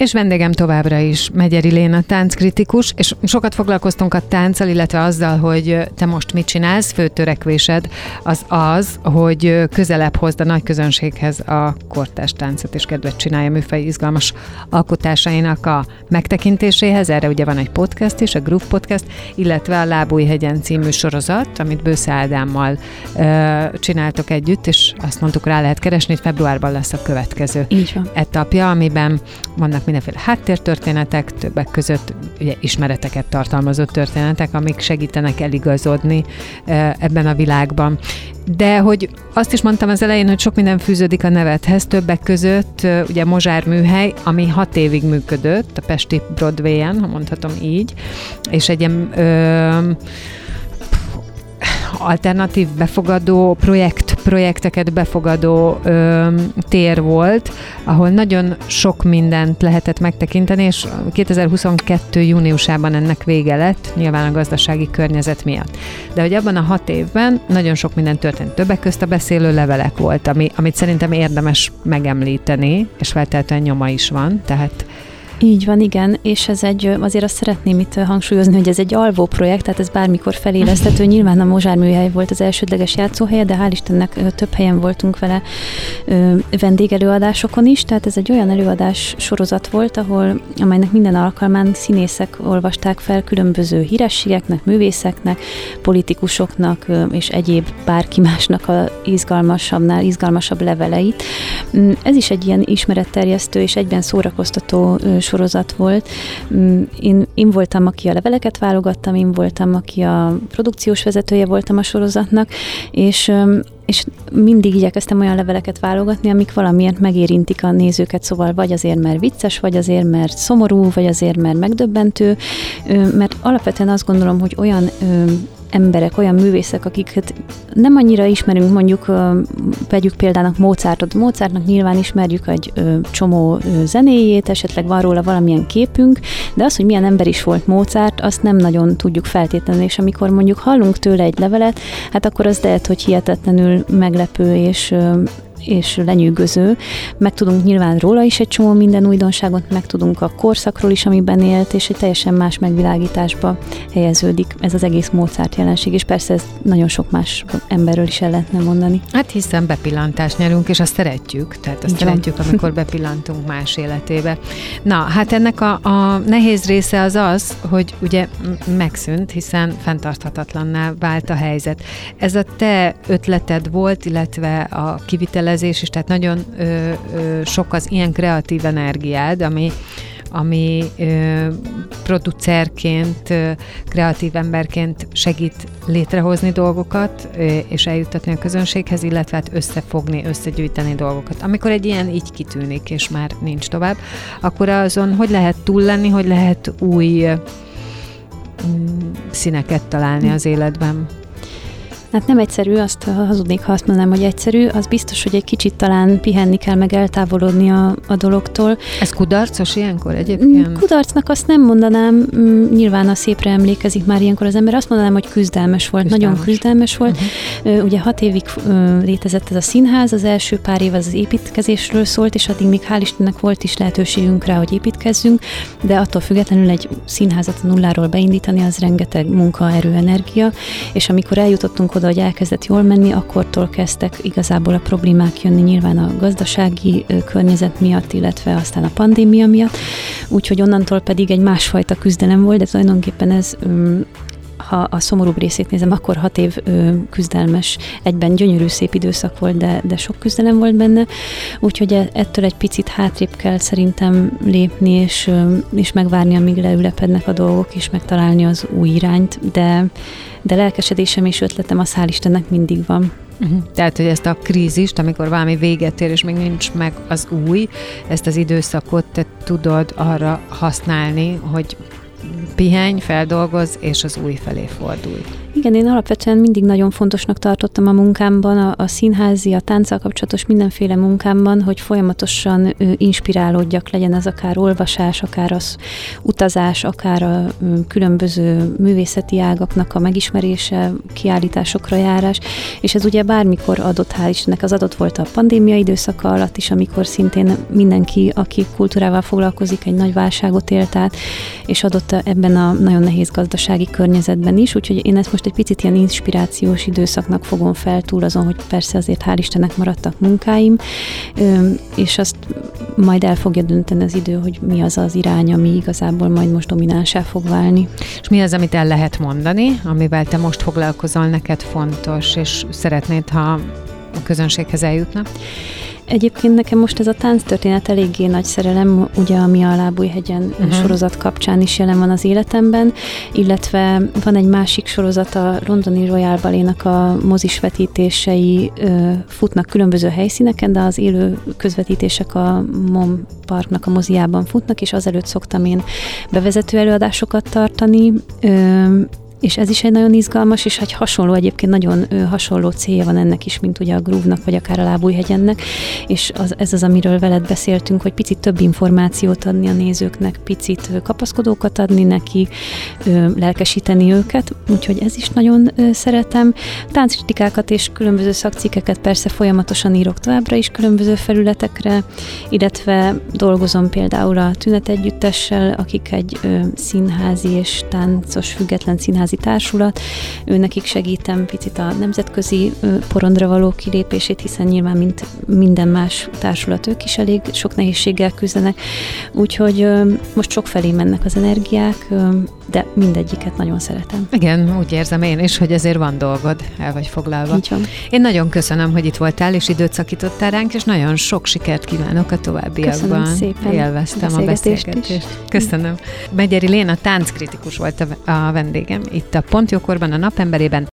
És vendégem továbbra is Megyeri Léna, tánckritikus, és sokat foglalkoztunk a tánccal, illetve azzal, hogy te most mit csinálsz, fő törekvésed az, hogy közelebb hozd a nagy közönséghez a kortárs táncot, és kedvet csinálja műfaj izgalmas alkotásainak a megtekintéséhez. Erre ugye van egy podcast is, a Groove Podcast, illetve a Lábújhegyen című sorozat, amit Bősze Ádámmal csináltok együtt, és azt mondtuk, rá lehet keresni, hogy februárban lesz a következő etapja, amiben vannak mindenféle háttértörténetek, többek között ugye ismereteket tartalmazó történetek, amik segítenek eligazodni ebben a világban. De hogy azt is mondtam az elején, hogy sok minden fűződik a nevedhez, többek között ugye Mozsár műhely, ami 6 évig működött, a pesti Broadwayen, ha mondhatom így, és egy ilyen alternatív befogadó projekteket befogadó tér volt, ahol nagyon sok mindent lehetett megtekinteni, és 2022. júniusában ennek vége lett, nyilván a gazdasági környezet miatt. De hogy abban a 6 évben nagyon sok minden történt. Többek közt a beszélő levelek volt, amit szerintem érdemes megemlíteni, és feltétlenül nyoma is van, tehát így van, igen, és ez azért azt szeretném itt hangsúlyozni, hogy ez egy alvó projekt, tehát ez bármikor feléleszthető. Nyilván a Mozsár műhely volt az elsődleges játszóhelye, de hál' Istennek több helyen voltunk vele vendégelőadásokon is, tehát ez egy olyan előadás sorozat volt, amelynek minden alkalmán színészek olvasták fel különböző hírességeknek, művészeknek, politikusoknak és egyéb bárki másnak a izgalmasabbnál izgalmasabb leveleit. Ez is egy ilyen ismeretterjesztő és egyben szórakoztató sorozat volt. Én voltam, aki a leveleket válogattam, én voltam, aki a produkciós vezetője voltam a sorozatnak, és mindig igyekeztem olyan leveleket válogatni, amik valamiért megérintik a nézőket, szóval vagy azért, mert vicces, vagy azért, mert szomorú, vagy azért, mert megdöbbentő, mert alapvetően azt gondolom, hogy olyan emberek, olyan művészek, akiket nem annyira ismerünk, mondjuk vegyük példának Mozartot. Mozartnak nyilván ismerjük egy csomó zenéjét, esetleg van róla valamilyen képünk, de az, hogy milyen ember is volt Mozart, azt nem nagyon tudjuk feltétlenül, és amikor mondjuk hallunk tőle egy levelet, hát akkor az lehet, hogy hihetetlenül meglepő és lenyűgöző. Megtudunk nyilván róla is egy csomó minden újdonságot, megtudunk a korszakról is, amiben élt, és egy teljesen más megvilágításba helyeződik ez az egész Mozart jelenség, és persze ez nagyon sok más emberről is el lehetne mondani. Hát hiszen bepillantást nyerünk, és azt szeretjük, tehát azt szeretjük, amikor bepillantunk más életébe. Na, hát ennek a nehéz része az, hogy ugye megszűnt, hiszen fenntarthatatlanná vált a helyzet. Ez a te ötleted volt, illetve a kivitelezés is, tehát nagyon sok az ilyen kreatív energiád, ami producerként, kreatív emberként segít létrehozni dolgokat, és eljuttatni a közönséghez, illetve hát összefogni, összegyűjteni dolgokat. Amikor egy ilyen így kitűnik, és már nincs tovább, akkor azon hogy lehet túl lenni, hogy lehet új színeket találni az életben? Hát nem egyszerű, azt hazudnék, ha azt mondanám, hogy egyszerű, az biztos, hogy egy kicsit talán pihenni kell, meg eltávolodni a dologtól. Ez kudarcos ilyenkor egyébként? Kudarcnak azt nem mondanám, nyilván a szépre emlékezik már ilyenkor az ember, azt mondanám, hogy küzdelmes volt, nagyon küzdelmes volt. Ugye 6 évig létezett ez a színház, az első pár év az építkezésről szólt, és addig még hál' Istennek volt is lehetőségünk rá, hogy építkezzünk, de attól függetlenül egy színházat a nulláról beindítani, az rengeteg munka, erő, energia, és amikor eljutottunk oda, hogy elkezdett jól menni, akkortól kezdtek igazából a problémák jönni, nyilván a gazdasági környezet miatt, illetve aztán a pandémia miatt, úgyhogy onnantól pedig egy másfajta küzdelem volt, de tulajdonképpen ez, ha a szomorúbb részét nézem, akkor 6 év küzdelmes, egyben gyönyörű szép időszak volt, de sok küzdelem volt benne, úgyhogy ettől egy picit hátrébb kell szerintem lépni, és megvárni, amíg leülepednek a dolgok, és megtalálni az új irányt, de lelkesedésem és ötletem az hál' Istennek mindig van. Tehát, hogy ezt a krízist, amikor valami véget ér, és még nincs meg az új, ezt az időszakot te tudod arra használni, hogy pihenj, feldolgozz, és az új felé fordulj. Igen, én alapvetően mindig nagyon fontosnak tartottam a munkámban, a színházi, a tánccal kapcsolatos mindenféle munkámban, hogy folyamatosan inspirálódjak, legyen ez akár olvasás, akár az utazás, akár a különböző művészeti ágaknak a megismerése, kiállításokra járás, és ez ugye bármikor adott, hál' Istennek, az adott volt a pandémia időszaka alatt is, amikor szintén mindenki, aki kultúrával foglalkozik, egy nagy válságot élt át, és adott ebben a nagyon nehéz gazdasági környezetben is, úgyhogy én ezt most egy picit ilyen inspirációs időszaknak fogom fel, túl azon, hogy persze azért hál' Istennek maradtak munkáim, és azt majd el fogja dönteni az idő, hogy mi az az irány, ami igazából majd most dominánsá fog válni. És mi az, amit el lehet mondani, amivel te most foglalkozol, neked fontos, és szeretnéd, ha a közönséghez eljutna? Egyébként nekem most ez a tánctörténet eléggé nagy szerelem, ugye ami a Lábújhegyen sorozat kapcsán is jelen van az életemben, illetve van egy másik sorozat, a londoni Royal Ballet-nak a mozis vetítései futnak különböző helyszíneken, de az élő közvetítések a MOM Parknak a moziában futnak, és azelőtt szoktam én bevezető előadásokat tartani, és ez is egy nagyon izgalmas, és egy hasonló, egyébként nagyon hasonló célja van ennek is, mint ugye a Groove-nak, vagy akár a Lábújhegyennek, és ez az, amiről veled beszéltünk, hogy picit több információt adni a nézőknek, picit kapaszkodókat adni neki, lelkesíteni őket, úgyhogy ez is nagyon szeretem. Tánckritikákat és különböző szakcikkeket persze folyamatosan írok továbbra is különböző felületekre, illetve dolgozom például a Tünet Együttessel, akik egy színházi és táncos független színházi társulat, nekik segítem picit a nemzetközi porondra való kilépését, hiszen nyilván mint minden más társulat ők is elég sok nehézséggel küzdenek, úgyhogy most sokfelé mennek az energiák, de mindegyiket nagyon szeretem. Igen, úgy érzem én is, hogy ezért van dolgod, el vagy foglalva. Így van. Én nagyon köszönöm, hogy itt voltál, és időt szakítottál ránk, és nagyon sok sikert kívánok a továbbiakban. Köszönöm szépen. Élveztem a beszélgetést. Köszönöm. Megyeri Léna tánckritikus volt a vendégem itt a Pont Jókorban, a Napemberében.